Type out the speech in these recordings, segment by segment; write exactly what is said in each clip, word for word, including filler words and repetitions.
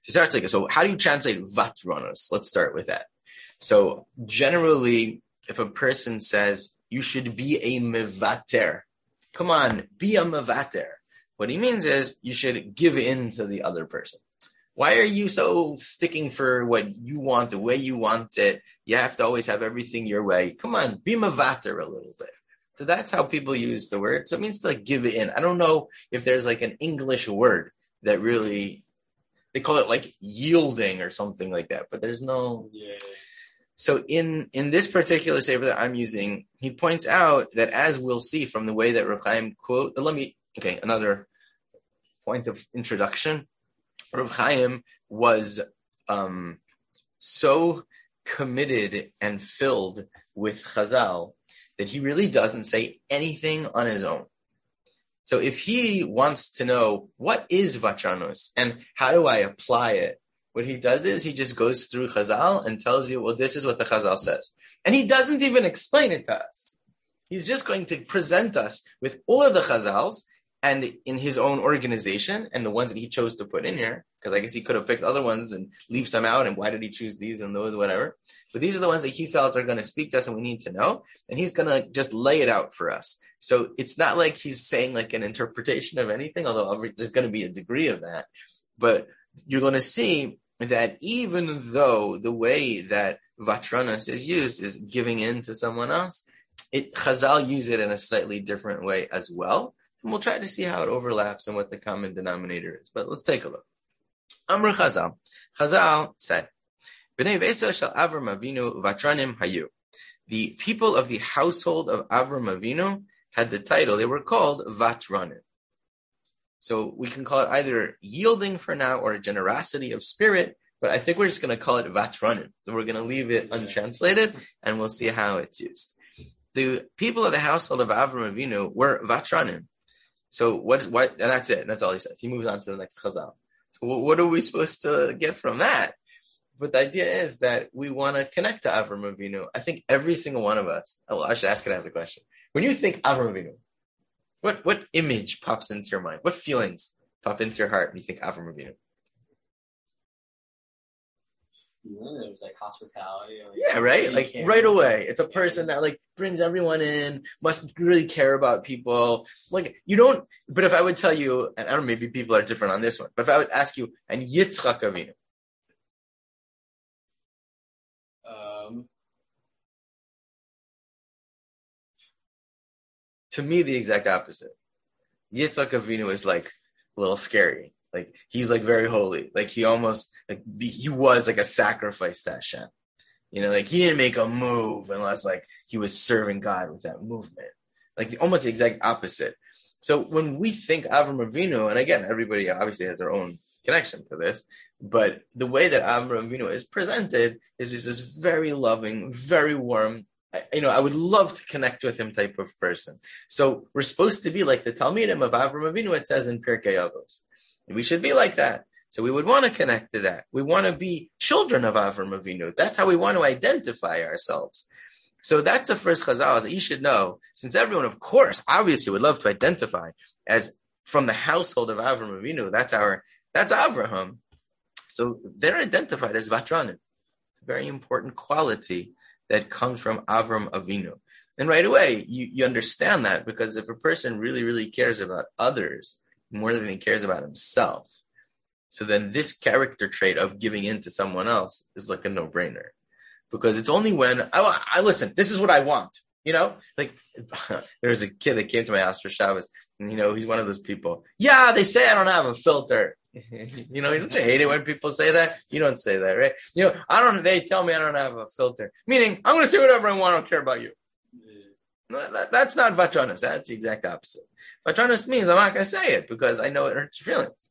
So it starts like, so how do you translate vatronos? Let's start with that. So generally, if a person says, you should be a mevater, come on, be a mevater. What he means is you should give in to the other person. Why are you so sticking for what you want, the way you want it? You have to always have everything your way. Come on, be mevater a little bit. So that's how people use the word. So it means to like give it in. I don't know if there's like an English word that really, they call it like yielding or something like that, but there's no. Yeah. So in, in this particular sefer that I'm using, he points out that as we'll see from the way that Rav Chaim quote, let me, okay, another point of introduction. Rav Chaim was um, so committed and filled with Chazal that he really doesn't say anything on his own. So if he wants to know what is Vatranos and how do I apply it, what he does is he just goes through Chazal and tells you, well, this is what the Chazal says. And he doesn't even explain it to us. He's just going to present us with all of the Chazals and in his own organization and the ones that he chose to put in here, because I guess he could have picked other ones and leave some out, and why did he choose these and those, whatever. But these are the ones that he felt are going to speak to us and we need to know, and he's going to just lay it out for us. So it's not like he's saying like an interpretation of anything, although there's going to be a degree of that. But you're going to see that even though the way that Vatranos is used is giving in to someone else, it Chazal use it in a slightly different way as well. And we'll try to see how it overlaps and what the common denominator is. But let's take a look. Amr Chazal. Chazal said, B'nei Vesa shel Avram Avinu Vatranim hayu. The people of the household of Avram Avinu had the title, they were called Vatranim. So we can call it either yielding for now or a generosity of spirit, but I think we're just going to call it Vatranim. So we're going to leave it untranslated and we'll see how it's used. The people of the household of Avram Avinu were Vatranim. So what is what? And that's it. That's all he says. He moves on to the next Chazal. So what are we supposed to get from that? But the idea is that we want to connect to Avram Avinu. I think every single one of us. Oh, well, I should ask it as a question. When you think Avram Avinu, what what image pops into your mind? What feelings pop into your heart when you think Avram Avinu? It was like hospitality. Like, yeah, right? Like right away. It's a person that like brings everyone in, must really care about people. Like you don't, but if I would tell you, and I don't know, maybe people are different on this one, but if I would ask you, and Yitzchak Avinu. Um, to me, the exact opposite. Yitzchak Avinu is like a little scary. Like, he's like very holy. Like, he almost, like, be, he was like a sacrifice to Hashem. You know, like, he didn't make a move unless, like, he was serving God with that movement. Like, almost the exact opposite. So, when we think Avram Avinu, and again, everybody obviously has their own connection to this, but the way that Avram Avinu is presented is, is this very loving, very warm, you know, I would love to connect with him type of person. So, we're supposed to be like the Talmidim of Avram Avinu, it says in Pirkei Avos. We should be like that. So we would want to connect to that. We want to be children of Avram Avinu. That's how we want to identify ourselves. So that's the first chazal that you should know, since everyone, of course, obviously would love to identify as from the household of Avram Avinu. That's our, that's Avraham. So they're identified as Vatranim. It's a very important quality that comes from Avram Avinu. And right away, you, you understand that, because if a person really, really cares about others more than he cares about himself, so then this character trait of giving in to someone else is like a no-brainer. Because it's only when, I, I listen, this is what I want, you know? Like, there was a kid that came to my house for Shabbos, and, you know, he's one of those people, yeah, they say I don't have a filter. You know, don't you hate it when people say that? You don't say that, right? You know, I don't, they tell me I don't have a filter. Meaning, I'm going to say whatever I want, I don't care about you. No, that, that's not Vatranos. That's the exact opposite. Vatranos means I'm not going to say it because I know it hurts your feelings.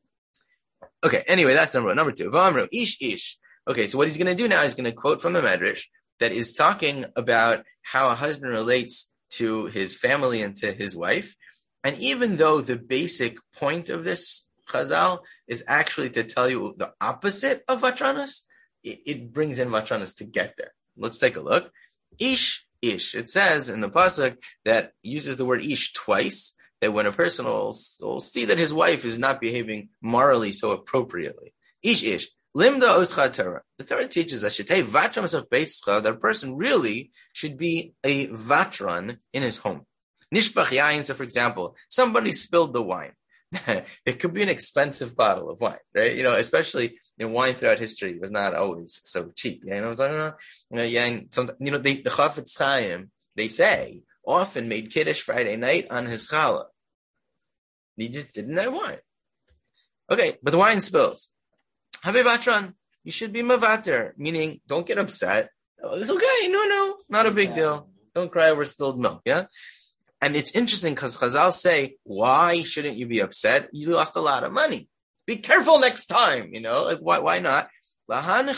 Okay, anyway, that's number one. Number two, V'amru, ish, ish. Okay, so what he's going to do now is going to quote from the Medrash that is talking about how a husband relates to his family and to his wife. And even though the basic point of this chazal is actually to tell you the opposite of Vatranos, it, it brings in Vatranos to get there. Let's take a look. Ish, ish. It says in the pasuk that uses the word ish twice, that when a person will, will see that his wife is not behaving morally so appropriately, Ish ish. Limda oscha Torah. The Torah teaches us that a person really should be a vatran in his home. Nishbach yain. So, for example, somebody spilled the wine. It could be an expensive bottle of wine, right? You know, especially in wine throughout history was not always so cheap. You know what I'm talking about? You know, yeah, and some, you know, they, the Chafetz Chaim, they say, often made Kiddush Friday night on his challah. He just didn't have wine. Okay, but the wine spills. Have a vatran. You should be mavater, meaning don't get upset. Oh, it's okay. No, no, not a big deal. Don't cry over spilled milk. Yeah. And it's interesting because Chazal say, why shouldn't you be upset? You lost a lot of money. Be careful next time. You know, like why? Why not? Because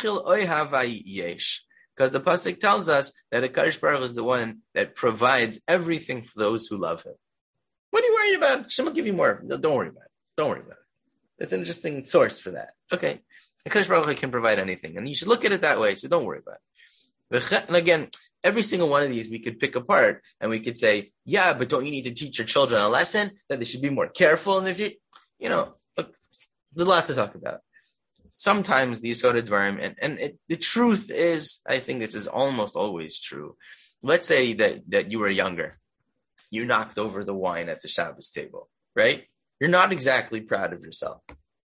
the pasuk tells us that HaKadosh Baruch Hu is the one that provides everything for those who love Him. What are you worried about? Hashem will give you more. No, don't worry about it. Don't worry about it. It's an interesting source for that. Okay. HaKadosh Baruch Hu can provide anything. And you should look at it that way. So don't worry about it. And again, every single one of these we could pick apart and we could say, yeah, but don't you need to teach your children a lesson that they should be more careful in the future? You know, look, there's a lot to talk about. Sometimes these sort of dvarim, and, and it, the truth is, I think this is almost always true. Let's say that, that you were younger. You knocked over the wine at the Shabbos table, right? You're not exactly proud of yourself.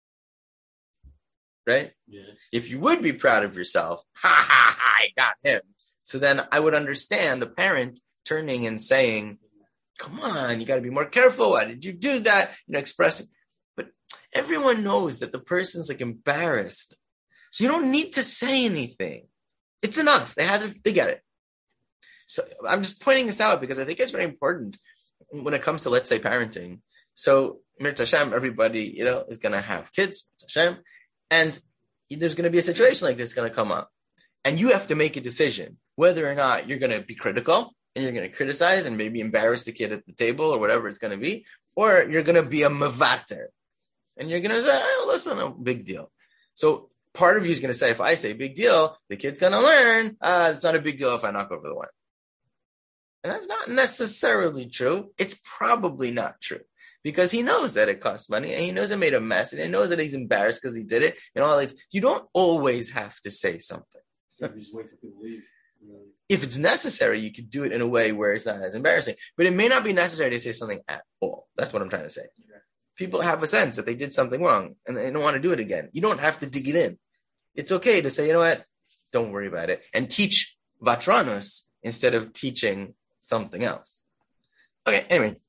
Right? Yeah. If you would be proud of yourself, ha ha ha, I got him. So then I would understand the parent turning and saying, come on, you got to be more careful. Why did you do that? You know, expressing. But everyone knows that the person's like embarrassed. So you don't need to say anything. It's enough. They had to, they get it. So I'm just pointing this out because I think it's very important when it comes to, let's say, parenting. So, Mirz Hashem, everybody, you know, is going to have kids, Mirz Hashem, and there's going to be a situation like this going to come up. And you have to make a decision whether or not you're going to be critical and you're going to criticize and maybe embarrass the kid at the table or whatever it's going to be, or you're going to be a mavater and you're going to say, oh, listen, no big deal. So part of you is going to say, if I say big deal, the kid's going to learn, uh, it's not a big deal if I knock over the wine. And that's not necessarily true. It's probably not true. Because he knows that it costs money, and he knows it made a mess, and he knows that he's embarrassed because he did it. You know, like you don't always have to say something. You just wait till people leave. If it's necessary, you could do it in a way where it's not as embarrassing. But it may not be necessary to say something at all. That's what I'm trying to say. Yeah. People have a sense that they did something wrong, and they don't want to do it again. You don't have to dig it in. It's okay to say, you know what? Don't worry about it, and teach vatranos instead of teaching something else. Okay. Anyway.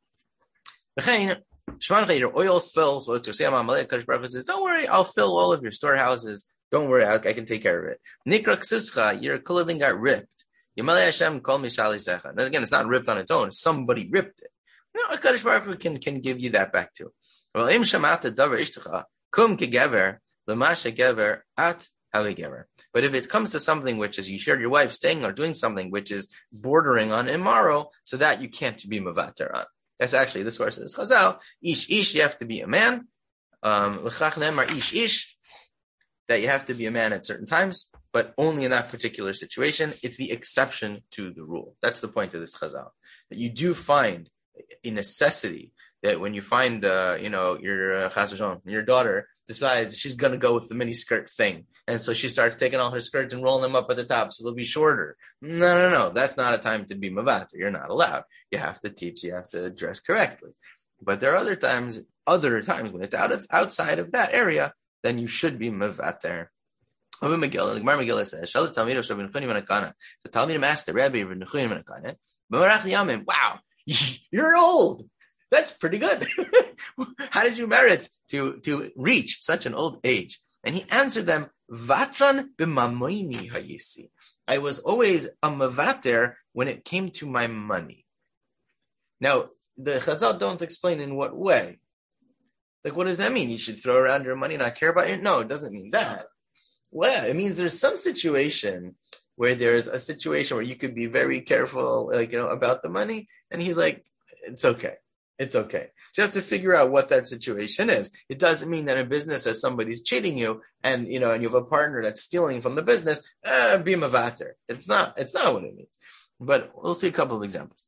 Your oil spills. Well, Kadosh Baruch Hu says, don't worry, I'll fill all of your storehouses. Don't worry, I, I can take care of it. Nikrak Sischa, your clothing got ripped. Yamalei Hashem called me Shali Secha. And again, it's not ripped on its own. Somebody ripped it. No, Kadosh Baruch Hu can, can give you that back too. Well, Im Shamata Davar Ishtecha, Kum Kegever, Lamasha Gever, At Havi Gever. But if it comes to something which is you hear your wife staying or doing something which is bordering on immoral, so that you can't be Mavater on. That's actually the source of this Chazal. Ish ish, you have to be a man. Um, L'chach nemar ish ish, that you have to be a man at certain times, but only in that particular situation. It's the exception to the rule. That's the point of this Chazal. That you do find a necessity that when you find, uh, you know, your uh, Chas v'shalom, your daughter decides she's going to go with the mini skirt thing. And so she starts taking all her skirts and rolling them up at the top so they'll be shorter. No, no, no. That's not a time to be mavater. You're not allowed. You have to teach. You have to dress correctly. But there are other times, other times when it's out, it's outside of that area, then you should be mavater. The Gemara says, "Shalit Talmidim Shabin Chunim Menakana." The Talmidim asked the Rabbi Ibn Chunim Menakana, "B'marach Yamim, wow, you're old. That's pretty good. How did you merit to to reach such an old age?" And he answered them, Vatran b'mamoini hayisi. I was always a mavater when it came to my money. Now, the Chazal don't explain in what way. Like, what does that mean? You should throw around your money, not care about it? No, it doesn't mean that. Well, it means there's some situation where there's a situation where you could be very careful, like, you know, about the money. And he's like, it's okay. It's okay. So you have to figure out what that situation is. It doesn't mean that in business, as somebody's cheating you, and you know, and you have a partner that's stealing from the business, uh, be a mavater. It's not. It's not what it means. But we'll see a couple of examples.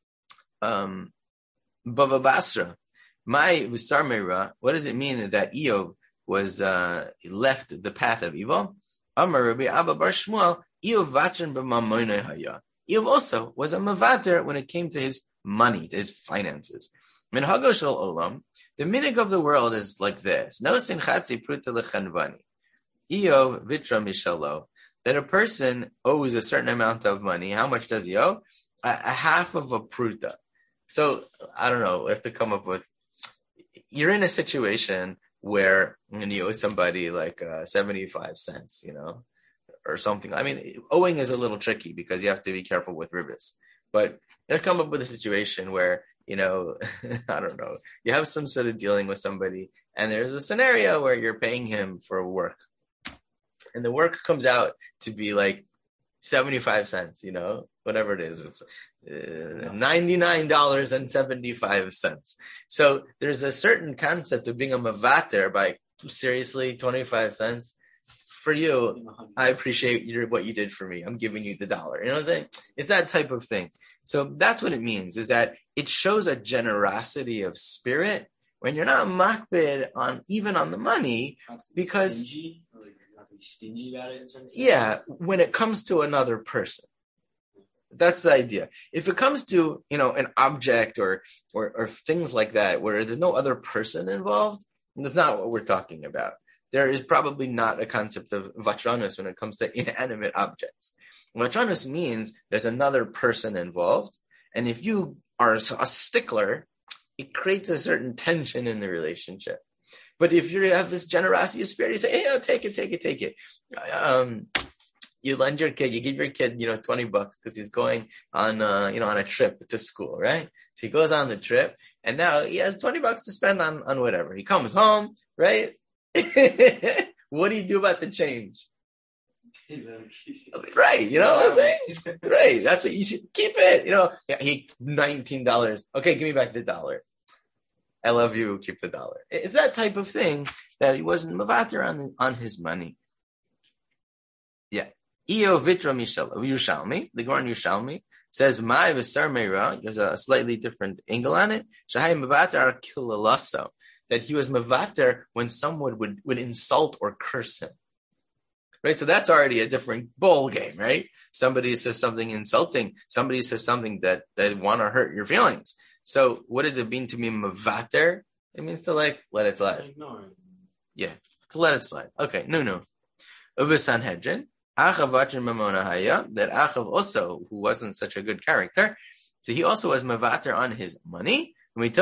Um, Bava Basra, my Usar Meira. What does it mean that Eov was uh, left the path of evil. Amar Rabbi Abba Bar Shmuel, Iyov vachin b'mamoneh haya. Iyov also was a mavater when it came to his money, to his finances. Minhago shel olam, the minig of the world is like this: No sin chatzi pruta lechanvani. Iyov vitra mishalo. That a person owes a certain amount of money. How much does he owe? A, a half of a pruta. So I don't know. We have to come up with. You're in a situation where and you owe somebody like uh, seventy-five cents, you know, or something. I mean, owing is a little tricky because you have to be careful with ribis. But you come up with a situation where, you know, I don't know, you have some sort of dealing with somebody and there's a scenario where you're paying him for work. And the work comes out to be like seventy-five cents, you know, whatever it is. It's uh, ninety-nine dollars and seventy-five cents. So there's a certain concept of being a mavater by, seriously, twenty-five cents. For you, I appreciate your, what you did for me. I'm giving you the dollar. You know what I'm saying? It's that type of thing. So that's what it means, is that it shows a generosity of spirit when you're not makbid on, even on the money, because... Stingy? Or like you're not to be stingy about it in some sense? Yeah, when it comes to another person. That's the idea. If it comes to, you know, an object or, or or things like that, where there's no other person involved, that's not what we're talking about. There is probably not a concept of vatranus when it comes to inanimate objects. Vatranus means there's another person involved, and if you are a stickler, it creates a certain tension in the relationship. But if you have this generosity of spirit, you say, hey, no, take it, take it, take it. Um, you lend your kid, you give your kid, you know, twenty bucks because he's going on, uh, you know, on a trip to school, right? So he goes on the trip and now he has twenty bucks to spend on, on whatever. He comes home, right? What do you do about the change? Right, you know what I'm saying? Right, that's what you should keep it. You know, yeah, he nineteen dollars. Okay, give me back the dollar. I love you. Keep the dollar. It's that type of thing that he wasn't mavater on on his money. Yeah. Iyo vitra mishal Yerushalmi. The Gemara in Yerushalmi says my v'sar meira. There's a slightly different angle on it. Shahai mavater kilalaso. That he was mavater when someone would, would insult or curse him. Right? So that's already a different ball game, right? Somebody says something insulting. Somebody says something that, that want to hurt your feelings. So what does it mean to be mavater? It means to like, let it slide. Ignore it. Yeah, to let it slide. Okay, no, no. Uva Sanhedrin, Achav vachin mamona haya, that Achav also, who wasn't such a good character, so he also was mavater on his money.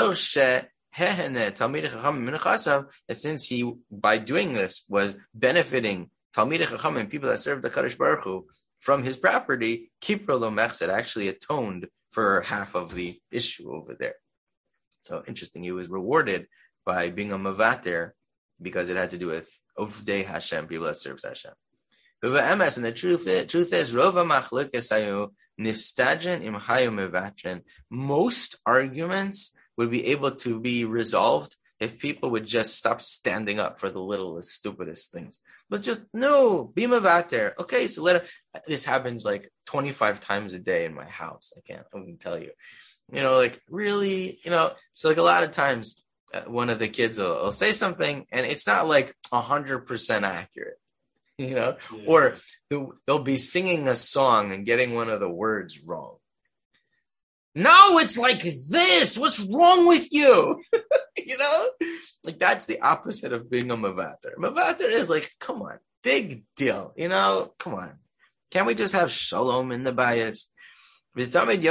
That since he, by doing this, was benefiting Talmidei Chachamim, people that served the Kadosh Baruch Hu, from his property, Kipro lo mechsed, actually atoned for half of the issue over there. So interesting, he was rewarded by being a mavater because it had to do with Ovdei Hashem, people that serves Hashem. And the truth is, truth is, Rova machlokes hayu nistajen im hayu mevatren. Most arguments would be able to be resolved if people would just stop standing up for the littlest, stupidest things. But just, no, be mavater. Okay, so let it, this happens like twenty-five times a day in my house. I can't, I can tell you. You know, like, really, you know, so like a lot of times, uh, one of the kids will, will say something, and it's not like one hundred percent accurate, you know? Yeah. Or they'll, they'll be singing a song and getting one of the words wrong. No, it's like this. What's wrong with you? You know? Like, that's the opposite of being a mavater. Mavater is like, come on, big deal. You know? Come on. Can't we just have shalom in the bias? And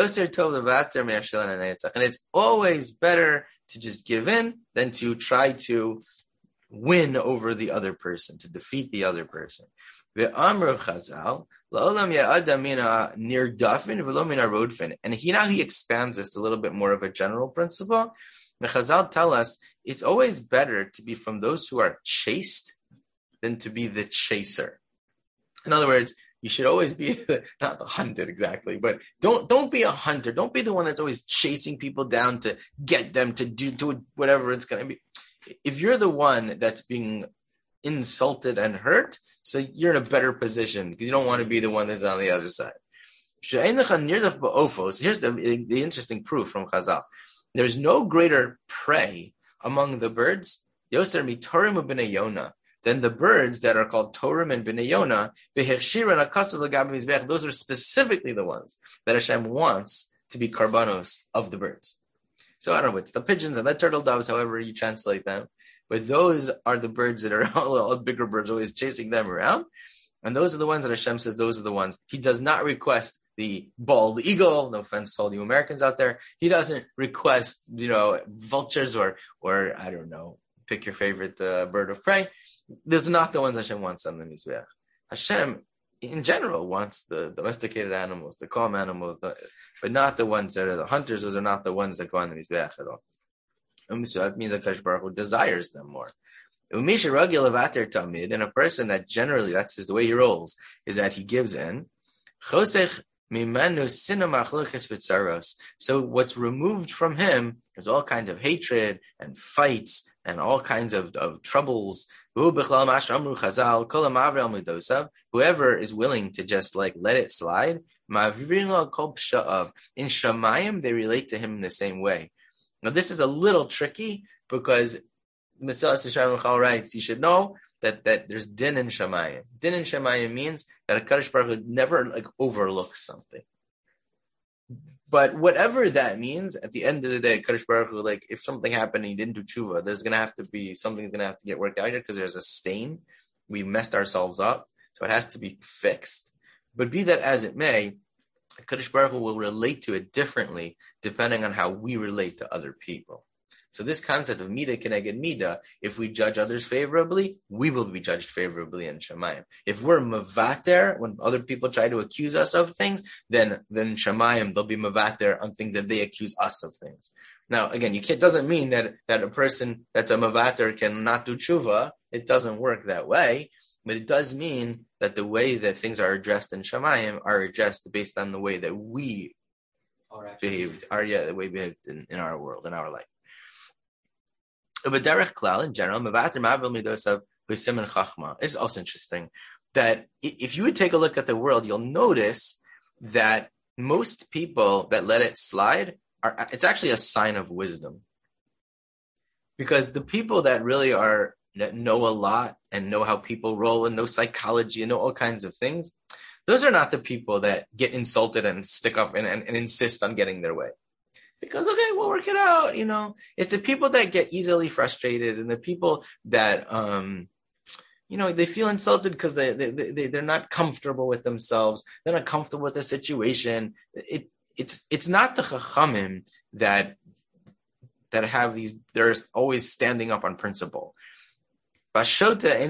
it's always better to just give in than to try to win over the other person, to defeat the other person. And he now he expands this to a little bit more of a general principle. The Chazal tell us it's always better to be from those who are chased than to be the chaser. In other words, you should always be the, not the hunted exactly, but don't don't be a hunter. Don't be the one that's always chasing people down to get them to do, do whatever it's going to be. If you're the one that's being insulted and hurt, so you're in a better position because you don't want to be the one that's on the other side. So here's the, the interesting proof from Chazal. There's no greater prey among the birds Yoser mitorim ubnei Yona. Then the birds that are called Torim and Bnei Yona, those are specifically the ones that Hashem wants to be karbanos of the birds. So I don't know, it's the pigeons and the turtle doves, however you translate them. But those are the birds that are all, all bigger birds, always chasing them around. And those are the ones that Hashem says, those are the ones. He does not request the bald eagle. No offense to all you Americans out there. He doesn't request, you know, vultures or, or I don't know, pick your favorite uh, bird of prey. Those are not the ones Hashem wants on the Mizbeach. Hashem, in general, wants the domesticated animals, the calm animals, the, but not the ones that are the hunters. Those are not the ones that go on the Mizbeach at all. So that means that Kadosh Baruch Hu desires them more. And a person that generally, that's his, the way he rolls, is that he gives in. So what's removed from him is all kinds of hatred and fights and all kinds of, of troubles. Whoever is willing to just like let it slide, in Shamayim, they relate to him in the same way. Now this is a little tricky because Mesilas Yesharim Chal writes, you should know that, that there's din in Shamayim. Din in Shamayim means that a Kadosh Baruch Hu never like overlooks something. But whatever that means, at the end of the day, Kadosh Baruch Hu, like if something happened and he didn't do tshuva, there's gonna have to be something's gonna have to get worked out here because there's a stain. We messed ourselves up, so it has to be fixed. But be that as it may, Kadosh Baruch Hu will relate to it differently depending on how we relate to other people. So this concept of Mida Keneged Mida, if we judge others favorably, we will be judged favorably in Shamayim. If we're Mavater, when other people try to accuse us of things, then then Shamayim, they'll be Mavater on things that they accuse us of things. Now, again, you can't, doesn't mean that, that a person that's a Mavater can not do tshuva. It doesn't work that way. But it does mean that the way that things are addressed in Shamayim are addressed based on the way that we behaved, are yeah, the way we behaved in, in our world, in our life. But Derech Klal in general, Mevater Mavil Midosav Husim and Chachma is also interesting. That if you would take a look at the world, you'll notice that most people that let it slide are, it's actually a sign of wisdom. Because the people that really are, that know a lot and know how people roll and know psychology and know all kinds of things, those are not the people that get insulted and stick up and, and, and insist on getting their way. Because, okay, we'll work it out, you know. It's the people that get easily frustrated and the people that, um, you know, they feel insulted because they, they, they, they're not comfortable with themselves. They're not comfortable with the situation. It, it's, it's not the chachamim that, that have these, they're always standing up on principle. It's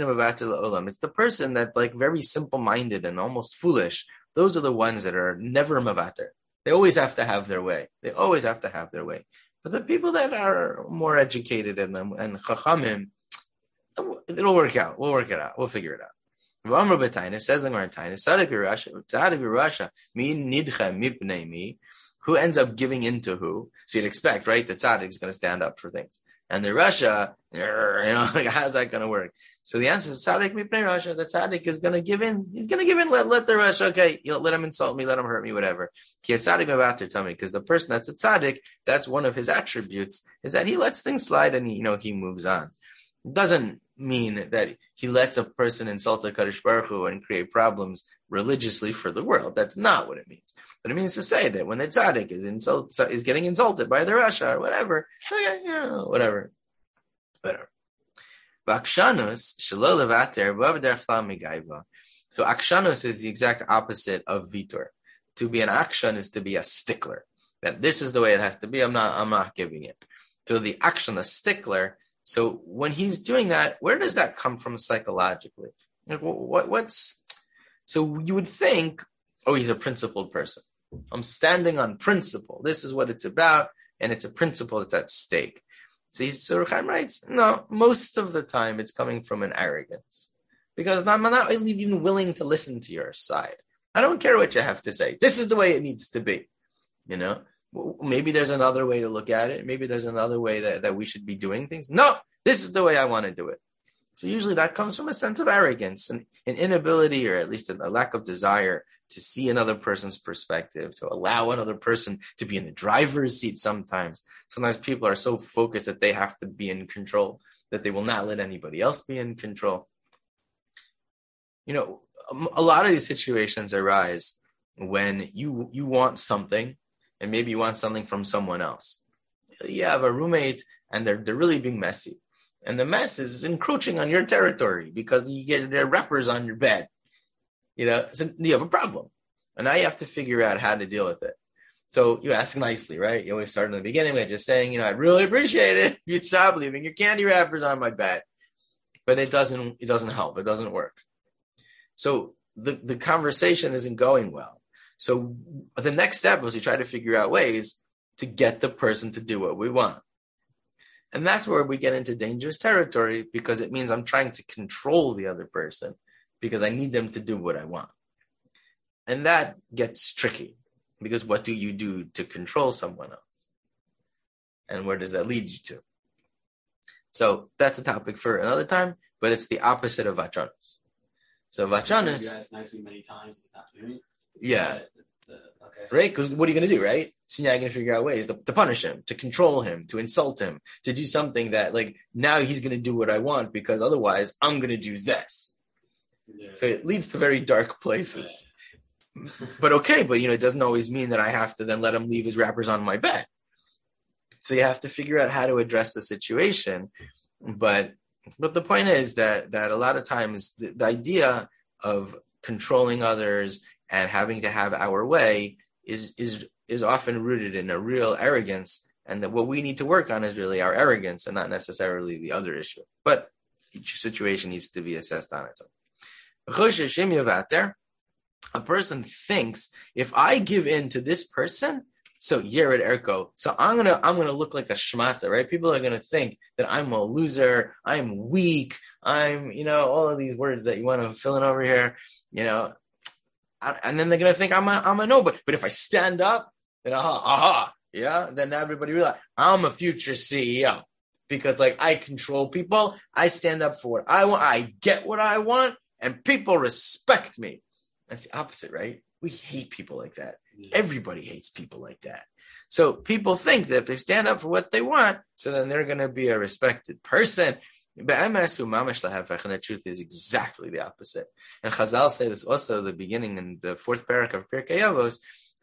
the person that like very simple-minded and almost foolish. Those are the ones that are never mavater. They always have to have their way. They always have to have their way. But the people that are more educated and and chachamim, it'll work out. We'll work it out. We'll figure it out. V'amru b'tainus, says the Gemara Tainus, tzaddik b'rasha, tzaddik b'rasha, mi nidcha mipnei mi, who ends up giving into who? So you'd expect, right? The tzaddik is going to stand up for things. And the Rasha, you know, like, how's that going to work? So the answer is tzaddik mipnei Rasha. The tzaddik is going to give in. He's going to give in. Let, let the Rasha, okay, you know, let him insult me, let him hurt me, whatever. Ki tzaddik mevater tummy, because the person that's a tzaddik, that's one of his attributes, is that he lets things slide and, he, you know, he moves on. It doesn't mean that he lets a person insult a Kadosh Baruch Hu and create problems religiously for the world. That's not what it means. But it means to say that when the tzaddik is insult is getting insulted by the Rasha or whatever, okay, you know, whatever, whatever. Akshanus shelo levater b'avder chlam migaiva. So akshanus is the exact opposite of vitor. To be an akshan is to be a stickler. That this is the way it has to be. I'm not. I'm not giving it. So the akshan, a stickler. So when he's doing that, where does that come from psychologically? Like, what, what's so you would think? Oh, he's a principled person. I'm standing on principle. This is what it's about, and it's a principle that's at stake. See, so Chaim writes, no, most of the time it's coming from an arrogance. Because I'm not even willing to listen to your side. I don't care what you have to say. This is the way it needs to be. You know, maybe there's another way to look at it. Maybe there's another way that, that we should be doing things. No, this is the way I want to do it. So usually that comes from a sense of arrogance and an inability, or at least a lack of desire to see another person's perspective, to allow another person to be in the driver's seat sometimes. Sometimes people are so focused that they have to be in control. that they will not let anybody else be in control. You know, a lot of these situations arise when you you want something, and maybe you want something from someone else. You have a roommate, and they're they're really being messy, and the mess is encroaching on your territory because you get their wrappers on your bed. You know, so you have a problem, and now you have to figure out how to deal with it. So you ask nicely, right? You always start in the beginning by just saying, you know, I'd really appreciate it if you'd stop leaving your candy wrappers on my bed. But it doesn't it doesn't help. It doesn't work. So the, the conversation isn't going well. So the next step was to try to figure out ways to get the person to do what we want. And that's where we get into dangerous territory, because it means I'm trying to control the other person because I need them to do what I want. And that gets tricky, because what do you do to control someone else? And where does that lead you to? So that's a topic for another time, but it's the opposite of Vatranos. So Vatranos... You asked nicely many times. Yeah. Uh, okay. Right? Because what are you going to do, right? So now you're going to figure out ways to, to punish him, to control him, to insult him, to do something that, like, now he's going to do what I want because otherwise I'm going to do this. Yeah. So it leads to very dark places. Yeah. But okay, but, you know, it doesn't always mean that I have to then let him leave his wrappers on my bed. So you have to figure out how to address the situation. But but the point is that that a lot of times the, the idea of controlling others and having to have our way is is is often rooted in a real arrogance, and that what we need to work on is really our arrogance and not necessarily the other issue. But each situation needs to be assessed on its own. A person thinks, if I give in to this person, so Yered Erko, so I'm gonna I'm gonna look like a shmata, right? People are gonna think that I'm a loser, I'm weak, I'm, you know, all of these words that you want to fill in over here, you know, and then they're gonna think I'm a I'm a nobody. But if I stand up, then aha, aha, yeah, then everybody realize I'm a future C E O, because like I control people, I stand up for what I want, I get what I want, and people respect me. That's the opposite, right? We hate people like that. Yeah. Everybody hates people like that. So people think that if they stand up for what they want, so then they're going to be a respected person. But and the truth is exactly the opposite. And Chazal say this also at the beginning in the fourth parak of Pirkei Avos.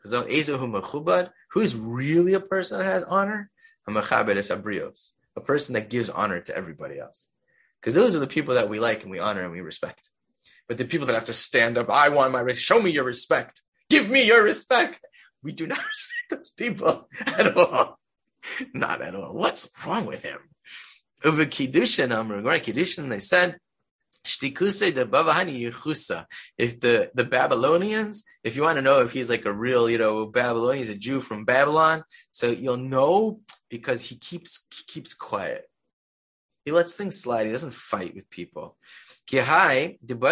Who's really a person that has honor? A person that gives honor to everybody else. Because those are the people that we like and we honor and we respect. But the people that have to stand up, I want my respect, show me your respect, give me your respect. We do not respect those people at all. Not at all. What's wrong with him? Over Kiddushin, um, regarding Kiddushin, they said, Shtikuse de Bavahani Yechusa. If the, the Babylonians, if you want to know if he's like a real, you know, Babylonian, he's a Jew from Babylon, so you'll know because he keeps he keeps quiet. He lets things slide. He doesn't fight with people. There are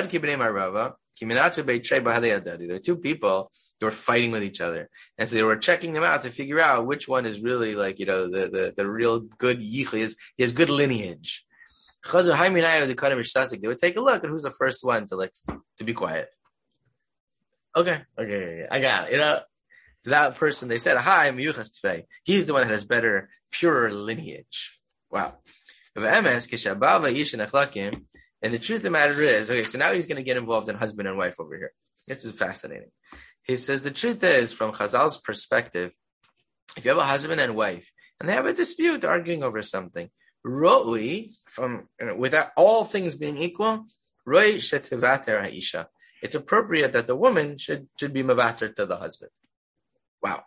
two people that were fighting with each other. And so they were checking them out to figure out which one is really like, you know, the, the, the real good yichud. He has, he has good lineage. They would take a look at who's the first one to like to be quiet. Okay, okay, I got it. You know, to that person, they said, "Hi, I'm Yuchas Tfei." He's the one that has better, purer lineage. Wow. And the truth of the matter is, okay, so now he's going to get involved in husband and wife over here. This is fascinating. He says the truth is, from Chazal's perspective, if you have a husband and wife and they have a dispute, arguing over something, Roi, from you know, without all things being equal, Roi shetivater ha'isha. It's appropriate that the woman should should be mevater to the husband. Wow.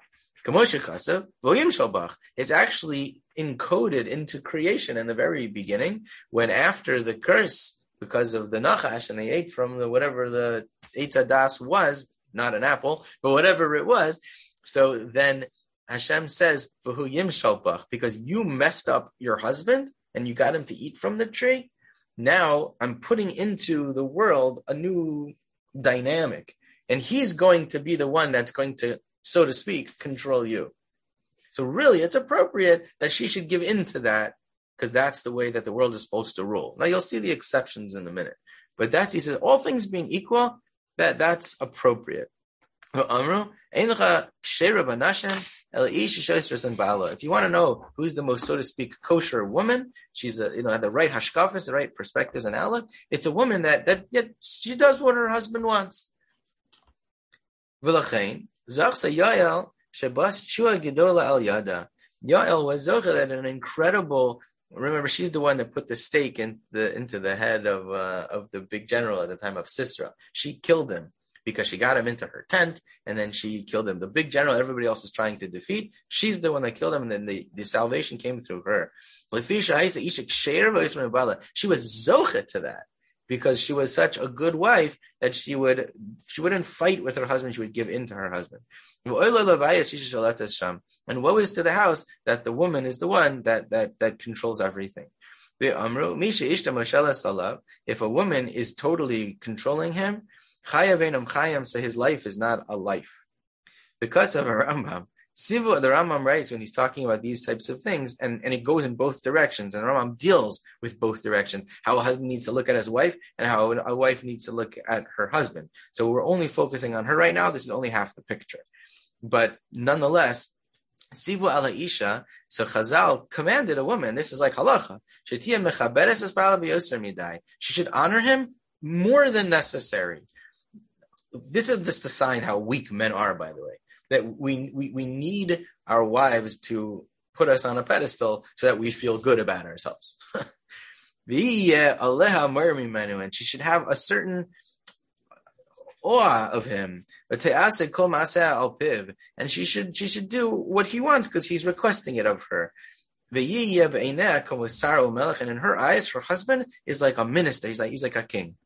It's actually encoded into creation in the very beginning, when after the curse, because of the nachash, and they ate from the whatever the Eitz Hadas was, not an apple, but whatever it was. So then Hashem says, "V'hu yimshal bach," because you messed up your husband and you got him to eat from the tree. Now I'm putting into the world a new dynamic, and he's going to be the one that's going to, so to speak, control you. So really, it's appropriate that she should give in to that, because that's the way that the world is supposed to rule. Now, you'll see the exceptions in a minute. But that's, he says, all things being equal, that that's appropriate. If you want to know who's the most, so to speak, kosher woman, she's a, you know, had the right hashkafas, the right perspectives and outlook. It's a woman that that yeah, she does what her husband wants. V'lachein zachsa Yael shebas shua gedola al yada. Yael was zocha that an incredible. Remember, she's the one that put the stake in the into the head of uh, of the big general at the time of Sisera. She killed him because she got him into her tent, and then she killed him. The big general, everybody else is trying to defeat. She's the one that killed him, and then the, the salvation came through her. She was zocha to that because she was such a good wife that she would she wouldn't fight with her husband. She would give in to her husband. And woe is to the house that the woman is the one that that that controls everything. If a woman is totally controlling him, so his life is not a life. Because of a Rambam, Sivu, the Rambam writes when he's talking about these types of things, and, and it goes in both directions, and the Rambam deals with both directions, how a husband needs to look at his wife and how a wife needs to look at her husband. So we're only focusing on her right now. This is only half the picture. But nonetheless, Sivu ala isha, so Chazal commanded a woman, this is like halacha, she should honor him more than necessary. This is just a sign how weak men are, by the way, that we, we, we need our wives to put us on a pedestal so that we feel good about ourselves. And she should have a certain awe of him. And she should she should do what he wants because he's requesting it of her. And in her eyes, her husband is like a minister. He's like he's like a king.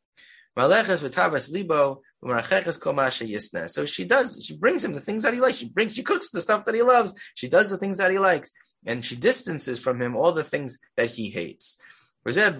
So she does, she brings him the things that he likes. She brings, she cooks the stuff that he loves. She does the things that he likes. And she distances from him all the things that he hates. That's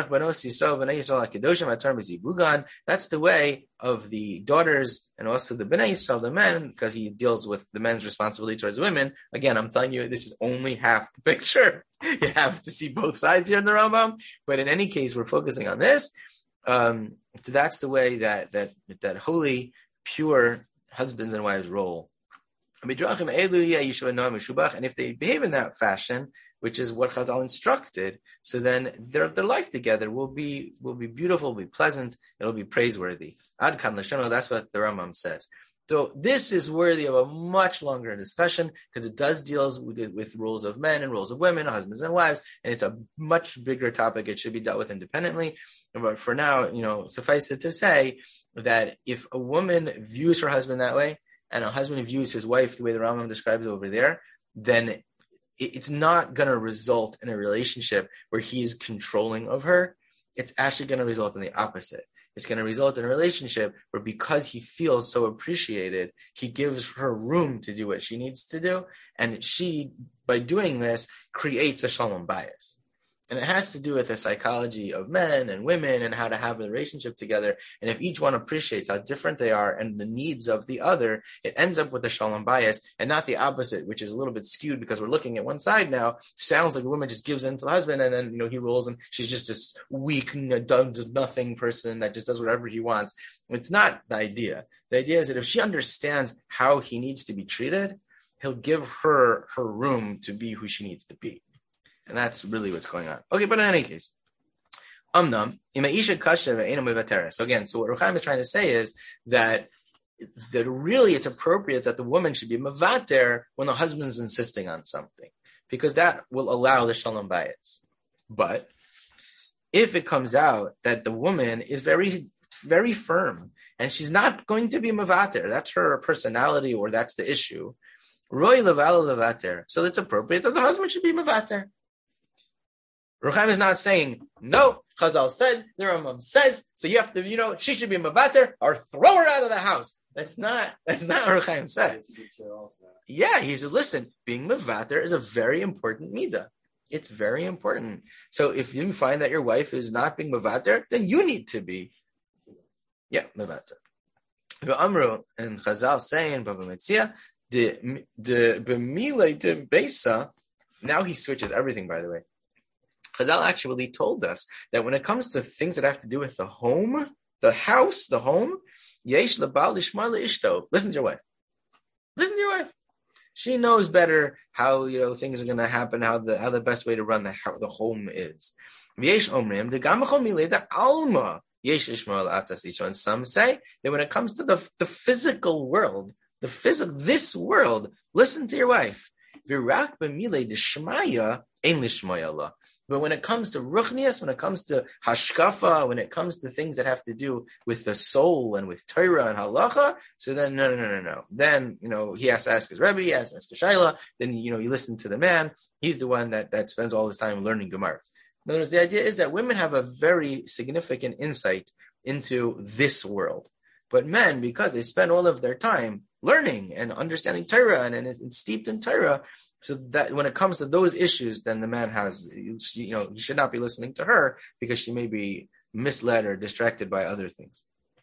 the way of the daughters and also the Bnei Yisrael, the men, because he deals with the men's responsibility towards women. Again, I'm telling you, this is only half the picture. You have to see both sides here in the Rambam. But in any case, we're focusing on this. Um, so that's the way that that that holy, pure husbands and wives roll. And if they behave in that fashion, which is what Chazal instructed, so then their their life together will be will be beautiful, will be pleasant, it'll be praiseworthy. Ad kan l'shano, that's what the Rambam says. So this is worthy of a much longer discussion because it does deals with, with roles of men and roles of women, husbands and wives, and it's a much bigger topic. It should be dealt with independently. But for now, you know, suffice it to say that if a woman views her husband that way, and a husband views his wife the way the Rambam describes it over there, then it's not going to result in a relationship where he's controlling of her. It's actually going to result in the opposite. It's going to result in a relationship where because he feels so appreciated, he gives her room to do what she needs to do. And she, by doing this, creates a shalom bias. And it has to do with the psychology of men and women and how to have a relationship together. And if each one appreciates how different they are and the needs of the other, it ends up with a shalom bias and not the opposite, which is a little bit skewed because we're looking at one side now. Sounds like the woman just gives in to the husband and then, you know, he rolls and she's just this weak, does nothing person that just does whatever he wants. It's not the idea. The idea is that if she understands how he needs to be treated, he'll give her her room to be who she needs to be. And that's really what's going on. Okay, but in any case, Amnam, so again, so what Ruchaim is trying to say is that that really it's appropriate that the woman should be mevater when the husband's insisting on something, because that will allow the shalom bias. But if it comes out that the woman is very, very firm and she's not going to be mevater, that's her personality or that's the issue, roy leval levater, so it's appropriate that the husband should be mevater. Ruchaim is not saying, no, Chazal said, the Rambam says, so you have to, you know, she should be mevater or throw her out of the house. That's not, that's not what Ruchaim says. Yeah, he says, listen, being mevater is a very important midah. It's very important. So if you find that your wife is not being mevater, then you need to be, yeah, mevater. Amru and Chazal saying, Baba Metzia, the, the, b'milei de beisa, now he switches everything, by the way. Chazal actually told us that when it comes to things that have to do with the home, the house, the home, yesh lebal lishma leishto. Listen to your wife. Listen to your wife. She knows better how, you know, things are going to happen, how the how the best way to run the how the home is. And some say that when it comes to the, the physical world, the physical, this world, listen to your wife. But when it comes to ruchnias, when it comes to hashkafa, when it comes to things that have to do with the soul and with Torah and halacha, so then no, no, no, no, no. Then, you know, he has to ask his Rebbe, he has to ask his Shaila, then, you know, you listen to the man. He's the one that, that spends all his time learning Gemara. In other words, the idea is that women have a very significant insight into this world. But men, because they spend all of their time learning and understanding Torah and, and it's steeped in Torah, so that when it comes to those issues, then the man has, you know, you should not be listening to her because she may be misled or distracted by other things.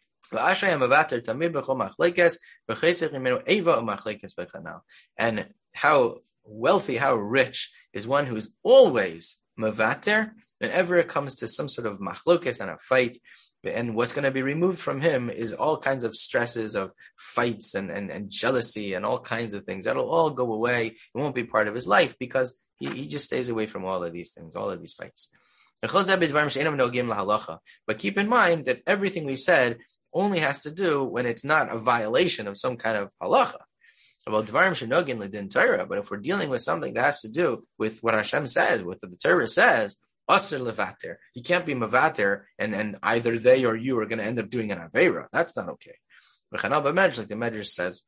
And how wealthy, how rich is one who's always mevater whenever it comes to some sort of machlokes and a fight. And what's going to be removed from him is all kinds of stresses of fights and, and, and jealousy and all kinds of things. That'll all go away. It won't be part of his life because he, he just stays away from all of these things, all of these fights. But keep in mind that everything we said only has to do when it's not a violation of some kind of halacha. But if we're dealing with something that has to do with what Hashem says, what the Torah says, Asr levater. You can't be mevater, and, and either they or you are going to end up doing an aveira. That's not okay. Like the Medrash says,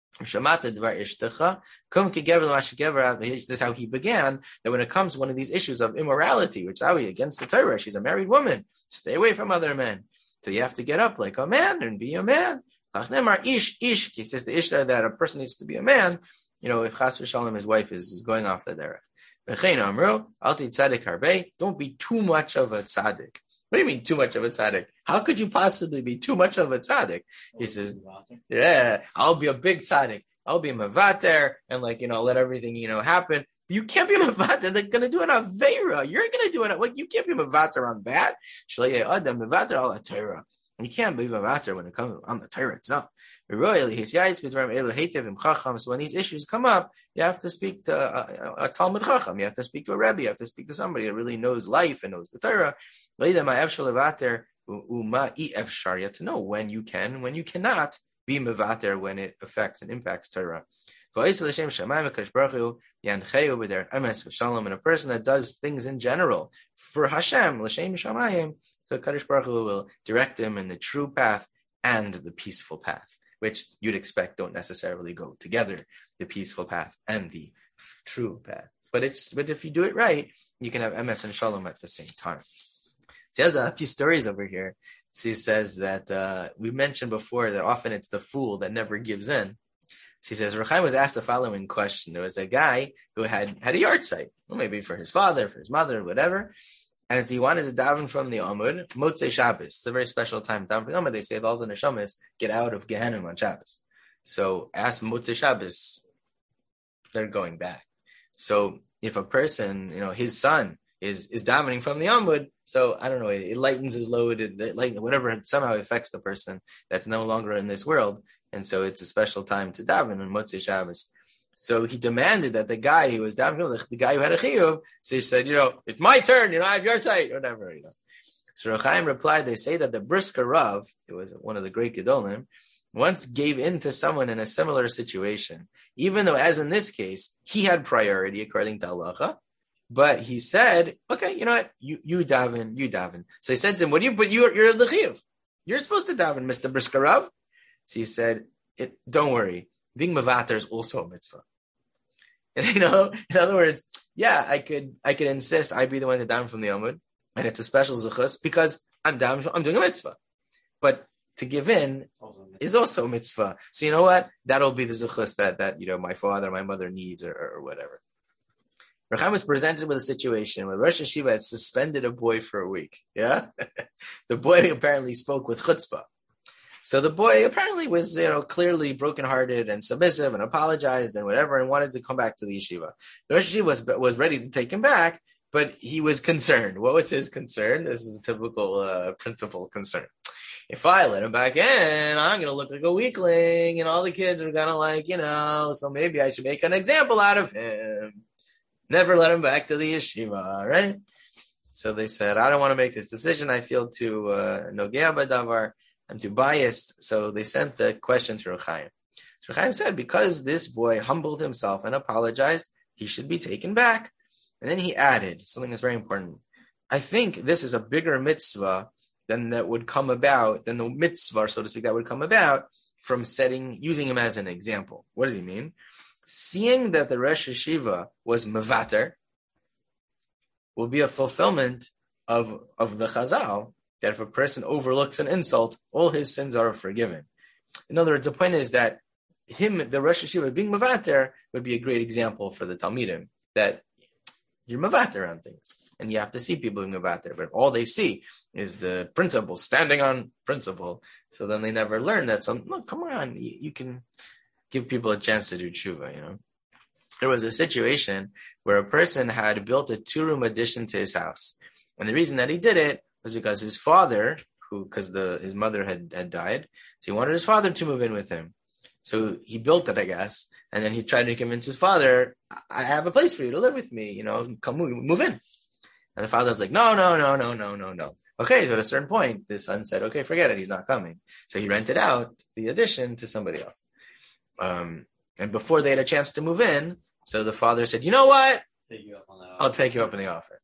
this is how he began, that when it comes to one of these issues of immorality, which is how he against the Torah, she's a married woman, stay away from other men. So you have to get up like a man and be a man. Ish, ish, he says the ish that a person needs to be a man, you know, if chas v'shalom, his wife is, is going off the derech. Don't be too much of a tzaddik. What do you mean too much of a tzaddik? How could you possibly be too much of a tzaddik? He says, yeah, I'll be a big tzaddik. I'll be a mevater and like, you know, let everything, you know, happen. You can't be a mevater. They're going to do an aveira. You're going to do it. Like, you can't be a mevater on that. You can't be a mevater when it comes on the Torah itself. So when these issues come up, you have to speak to a, a Talmud Chacham, you have to speak to a Rebbe, you have to speak to somebody that really knows life and knows the Torah. You have to know when you can, when you cannot be mevater when it affects and impacts Torah. And a person that does things in general for Hashem, l'shem shamayim, so Kadosh Baruch Hu will direct him in the true path and the peaceful path, which you'd expect don't necessarily go together, the peaceful path and the true path. But it's but if you do it right, you can have emes and shalom at the same time. So he has a few stories over here. So he says that uh, we mentioned before that often it's the fool that never gives in. So he says, Reb Chaim was asked the following question. There was a guy who had, had a yard site, well, maybe for his father, for his mother, whatever. And so he wanted to daven from the Amud, Motzei Shabbos. It's a very special time. Daven from the Amud, they say that all the neshamas get out of Gehenna on Shabbos. So as Motzei Shabbos, they're going back. So if a person, you know, his son is is davening from the Amud, so I don't know, it, it lightens his load, it, it lightens, whatever, somehow affects the person that's no longer in this world. And so it's a special time to daven on Motzei Shabbos. So he demanded that the guy who was down, the guy who had a chiyuv, so he said, you know, it's my turn, you know, I have your site, whatever. You know. So Reb Chaim replied, they say that the Brisker Rav, it was one of the great Gedolim, once gave in to someone in a similar situation, even though, as in this case, he had priority according to halacha, but he said, okay, you know what, you you daven, you daven. So he said to him, what do you, but you're, you're the chiyuv. You're supposed to daven, Mister Brisker Rav. So he said, it, don't worry. Being mevater is also a mitzvah. And, you know, in other words, yeah, I could I could insist I be the one to daven from the Amud, and it's a special zuchus because I'm daven, I'm doing a mitzvah. But to give in is also a mitzvah. So you know what? That'll be the zuchus that, that you know, my father, my mother needs or, or whatever. Reb Chaim was presented with a situation where Rosh Hashiva had suspended a boy for a week. Yeah? The boy apparently spoke with chutzpah. So the boy apparently was, you know, clearly brokenhearted and submissive and apologized and whatever and wanted to come back to the yeshiva. The Rosh Hashiva was, was ready to take him back, but he was concerned. What was his concern? This is a typical uh, principal concern. if I let him back in, I'm going to look like a weakling, and all the kids are going to like, you know, so maybe I should make an example out of him. Never let him back to the yeshiva, right? So they said, I don't want to make this decision. I feel too uh, nogea b'davar. I'm too biased. So they sent the question to Reb Chaim. Reb Chaim said, because this boy humbled himself and apologized, he should be taken back. And then he added something that's very important. I think this is a bigger mitzvah than that would come about, than the mitzvah, so to speak, that would come about from setting, using him as an example. What does he mean? Seeing that the Rosh Yeshiva was mevater will be a fulfillment of, of the Chazal, that if a person overlooks an insult, all his sins are forgiven. In other words, the point is that him, the Rosh Yeshiva, being mevater would be a great example for the Talmidim, that you're mevater on things. And you have to see people being mevater, but all they see is the principle, standing on principle. So then they never learn that some, no, come on, you, you can give people a chance to do tshuva, you know. There was a situation where a person had built a two-room addition to his house. And the reason that he did it was because his father, who, because the his mother had, had died, so he wanted his father to move in with him. So he built it, I guess, and then he tried to convince his father, I have a place for you to live with me, you know, come move, move in. And the father was like, no, no, no, no, no, no, no. Okay, so at a certain point, the son said, okay, forget it, he's not coming. So he rented out the addition to somebody else. Um, and before they had a chance to move in, so the father said, you know what? Take you up on that I'll take you up on the offer.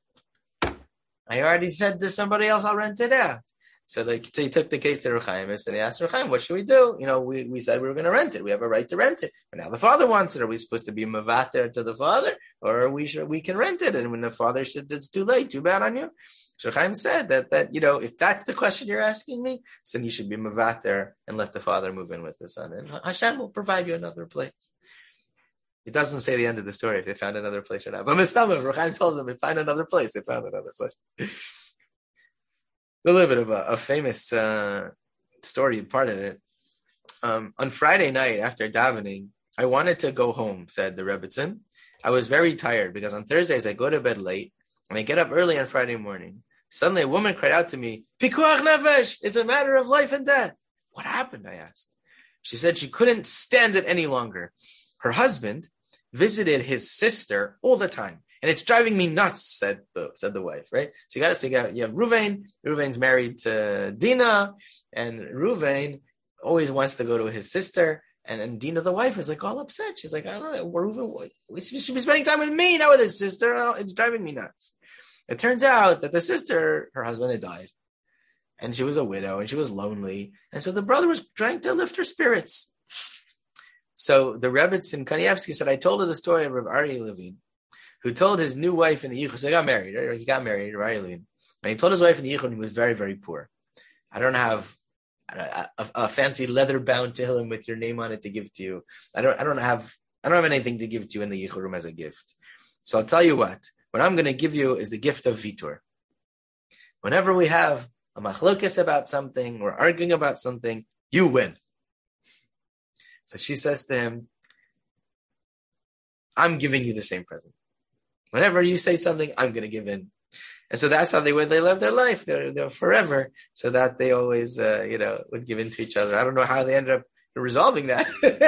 I already said to somebody else, I'll rent it out. So they, so he took the case to Reb Chaim and they asked Reb Chaim, what should we do? You know, we, we said we were going to rent it. We have a right to rent it. But now the father wants it. Are we supposed to be mevater to the father? Or are we should, we can rent it? And when the father said, it's too late, too bad on you. So Reb Chaim said that, that, you know, if that's the question you're asking me, then you should be mevater and let the father move in with the son. And Hashem will provide you another place. It doesn't say the end of the story if they found another place or not. But Mistama, Reb Chaim told them they find another place. They found another place. A little bit of a, a famous uh, story, part of it. Um, on Friday night after davening, I wanted to go home, said the Rebbitzin. I was very tired because on Thursdays I go to bed late and I get up early on Friday morning. Suddenly a woman cried out to me, Pikuach Nefesh, it's a matter of life and death. What happened? I asked. She said she couldn't stand it any longer. Her husband visited his sister all the time. And it's driving me nuts, said the said the wife, right? So you got to see, you have Ruvain. Ruvain's married to Dina, and Ruvain always wants to go to his sister. And, and Dina, the wife, is like all upset. She's like, I don't know, Ruvain, she should be spending time with me, not with his sister. It's driving me nuts. It turns out that the sister, her husband had died, and she was a widow, and she was lonely. And so the brother was trying to lift her spirits. So the Rebbitzin Kanievsky said, I told her the story of Rav Aryeh Levine, who told his new wife in the Yichud, so he got married, right? He got married, Rav Aryeh Levine. And he told his wife in the Yichud he was very, very poor. I don't have a, a, a fancy leather-bound tehillim with your name on it to give to you. I don't I don't have I don't have anything to give to you in the Yichud room as a gift. So I'll tell you what, what I'm going to give you is the gift of Vitur. Whenever we have a machlokes about something, we're arguing about something, you win. So she says to him, I'm giving you the same present. Whenever you say something, I'm going to give in. And so that's how they would, they live their life. They're, they're forever. So that they always, uh, you know, would give in to each other. I don't know how they ended up resolving that.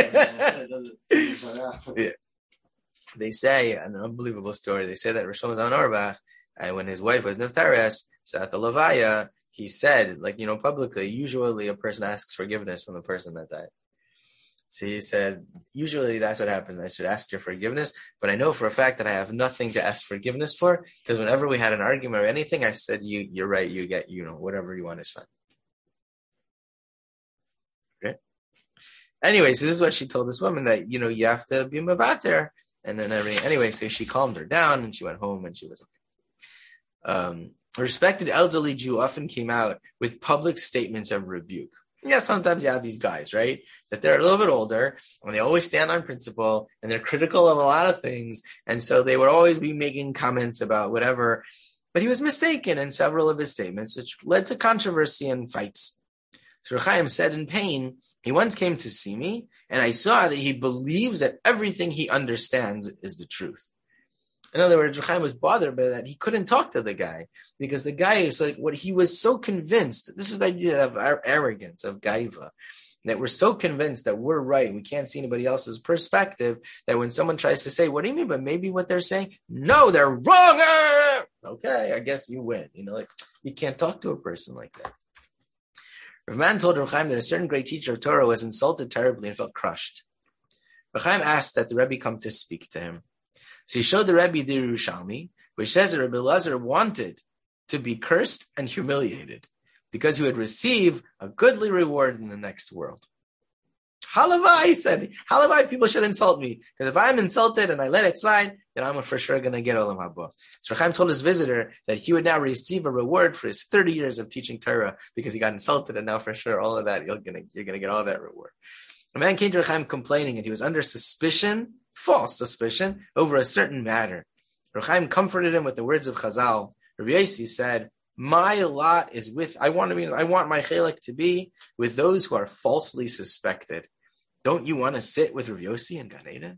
Yeah. They say, an unbelievable story, they say that Rosh Hashanah Auerbach, and when his wife was Neftares, so at the Levaya, he said, like, you know, publicly, usually a person asks forgiveness from the person that died. So he said, usually that's what happens. I should ask your forgiveness, but I know for a fact that I have nothing to ask forgiveness for, because whenever we had an argument or anything, I said, you, you're right, you get, you know, whatever you want is fine. Okay. Anyway, so this is what she told this woman, that, you know, you have to be mevater, and then everything. Anyway, so she calmed her down, and she went home, and she was okay. Um, a respected elderly Jew often came out with public statements of rebuke. Yeah, sometimes you have these guys, right? That they're a little bit older, and they always stand on principle, and they're critical of a lot of things, and so they would always be making comments about whatever. But he was mistaken in several of his statements, which led to controversy and fights. So Reb Chaim said in pain, he once came to see me, and I saw that he believes that everything he understands is the truth. In other words, Reb Chaim was bothered by that. He couldn't talk to the guy because the guy is like, what he was so convinced. This is the idea of our arrogance, of gaiva, that we're so convinced that we're right. We can't see anybody else's perspective, that when someone tries to say, what do you mean? But maybe what they're saying, no, they're wrong. Okay, I guess you win. You know, like you can't talk to a person like that. Rav Man told Reb Chaim that a certain great teacher of Torah was insulted terribly and felt crushed. Reb Chaim asked that the Rebbe come to speak to him. So he showed the Rebbe the Yerushalmi, which says that Rebbe Elazar wanted to be cursed and humiliated because he would receive a goodly reward in the next world. Halavai, he said, Halavai, people should insult me, because if I'm insulted and I let it slide, then I'm for sure going to get Olam Haba. So Reb Chaim told his visitor that he would now receive a reward for his thirty years of teaching Torah because he got insulted, and now for sure all of that, you're going you're to get all that reward. A man came to Reb Chaim complaining, and he was under suspicion, false suspicion, over a certain matter. Reb Chaim comforted him with the words of Chazal. Rabbi Yossi said, my lot is with, I want to be, I want my chelek to be with those who are falsely suspected. Don't you want to sit with Rabbi Yossi in Gan Eden?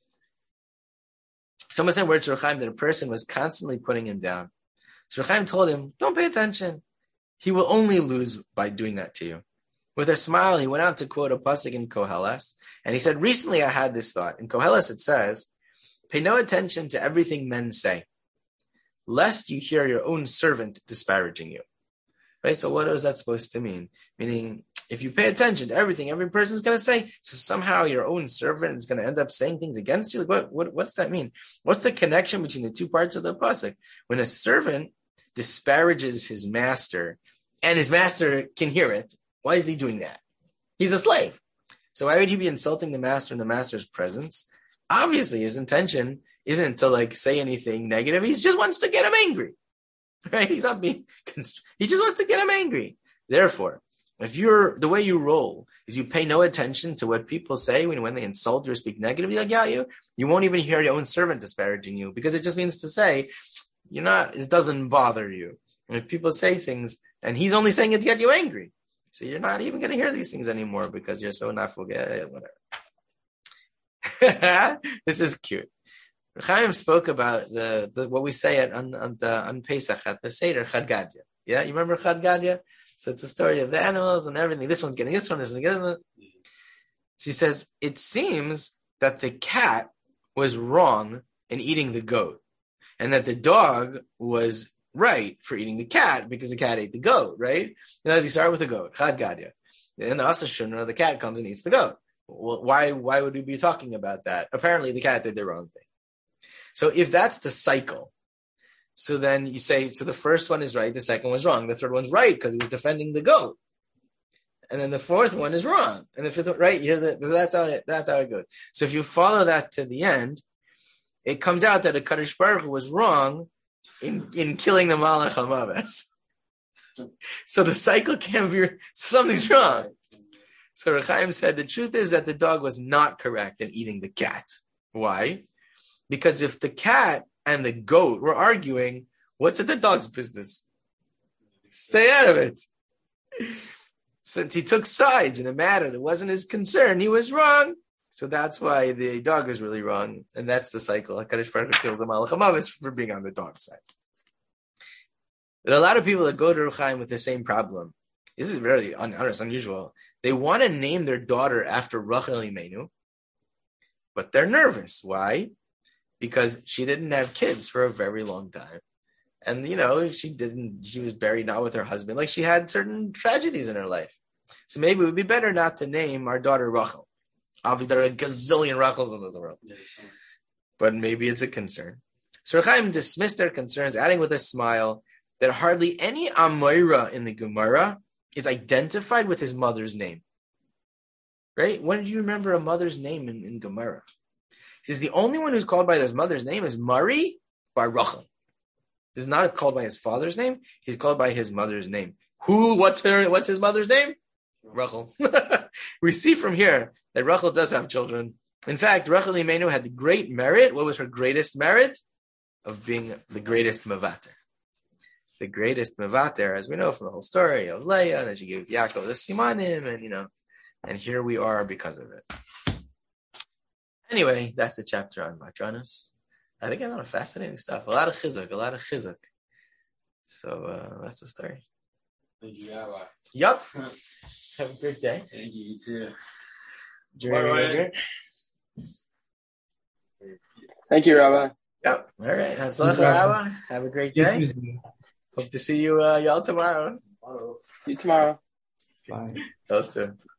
Someone said word to Reb Chaim that a person was constantly putting him down. So Reb Chaim told him, don't pay attention. He will only lose by doing that to you. With a smile, he went out to quote a pasuk in Koheles, and he said, recently I had this thought. In Koheles it says, pay no attention to everything men say, lest you hear your own servant disparaging you. Right? So what is that supposed to mean? Meaning, if you pay attention to everything every person is going to say, so somehow your own servant is going to end up saying things against you? Like what, what, what's that mean? What's the connection between the two parts of the pasuk? When a servant disparages his master, and his master can hear it, why is he doing that? He's a slave. So why would he be insulting the master in the master's presence? Obviously, his intention isn't to like say anything negative. He just wants to get him angry, right? He's not being, const- he just wants to get him angry. Therefore, if you're, the way you roll is you pay no attention to what people say when, when they insult you or speak negatively, like, yeah, you, you won't even hear your own servant disparaging you because it just means to say, you're not, it doesn't bother you. And if people say things and he's only saying it to get you angry, so you're not even going to hear these things anymore because you're so not forget, whatever. This is cute. Chaim spoke about the, the what we say at on, on, the, on Pesach at the Seder, Chad Gadya. Yeah, you remember Chad Gadya? So it's a story of the animals and everything. This one's getting this one, this one's getting this. So he says, it seems that the cat was wrong in eating the goat and that the dog was right for eating the cat because the cat ate the goat, right? And as you start with the goat, Chad Gadya. And the Asashunah, the cat comes and eats the goat. Well, why, why would we be talking about that? Apparently the cat did the wrong thing. So if that's the cycle, so then you say, so the first one is right, the second one's wrong, the third one's right because he was defending the goat. And then the fourth one is wrong. And the fifth one, right, here, that's how it, that's how it goes. So if you follow that to the end, it comes out that a Kadosh Baruch Hu was wrong in, in killing the Malach HaMaves. So the cycle can't be, something's wrong. So Reb Chaim said the truth is that the dog was not correct in eating the cat. Why? Because if the cat and the goat were arguing, what's it the dog's business? Stay out of it. Since he took sides in a matter that wasn't his concern, he was wrong. So that's why the dog is really wrong. And that's the cycle. HaKadosh Baruch Hu kills the Malach HaMaves for being on the dog's side. There are a lot of people that go to Reb Chaim with the same problem. This is very un- unusual. They want to name their daughter after Rachel Imenu, but they're nervous. Why? Because she didn't have kids for a very long time. And, you know, she didn't, she was buried not with her husband. Like she had certain tragedies in her life. So maybe it would be better not to name our daughter Rachel. Obviously, there are a gazillion Rachels in the world. But maybe it's a concern. So Reb Chaim dismissed their concerns, adding with a smile that hardly any Amoira in the Gemara is identified with his mother's name. Right? When do you remember a mother's name in, in Gemara? He's the only one who's called by his mother's name is Mari by Rachel. He's not called by his father's name. He's called by his mother's name. Who? What's her? What's his mother's name? Rachel. We see from here that Rachel does have children. In fact, Rachel Imenu had the great merit. What was her greatest merit? Of being the greatest mevater. The greatest mevater, as we know from the whole story of Leah, that she gave Yaakov the simanim, and you know, and here we are because of it. Anyway, that's the chapter on Matranos. I think a lot of fascinating stuff. A lot of chizuk, a lot of chizuk. So uh, that's the story. Thank you, Rabbi. Yup. Have a great day. Thank you, you too. Bye. Thank you, Rabbi. Yep. All right. Hatzlacha, Rabbi. Have a great day. Hope to see you uh, y'all tomorrow. See you tomorrow. Bye. Y'all too.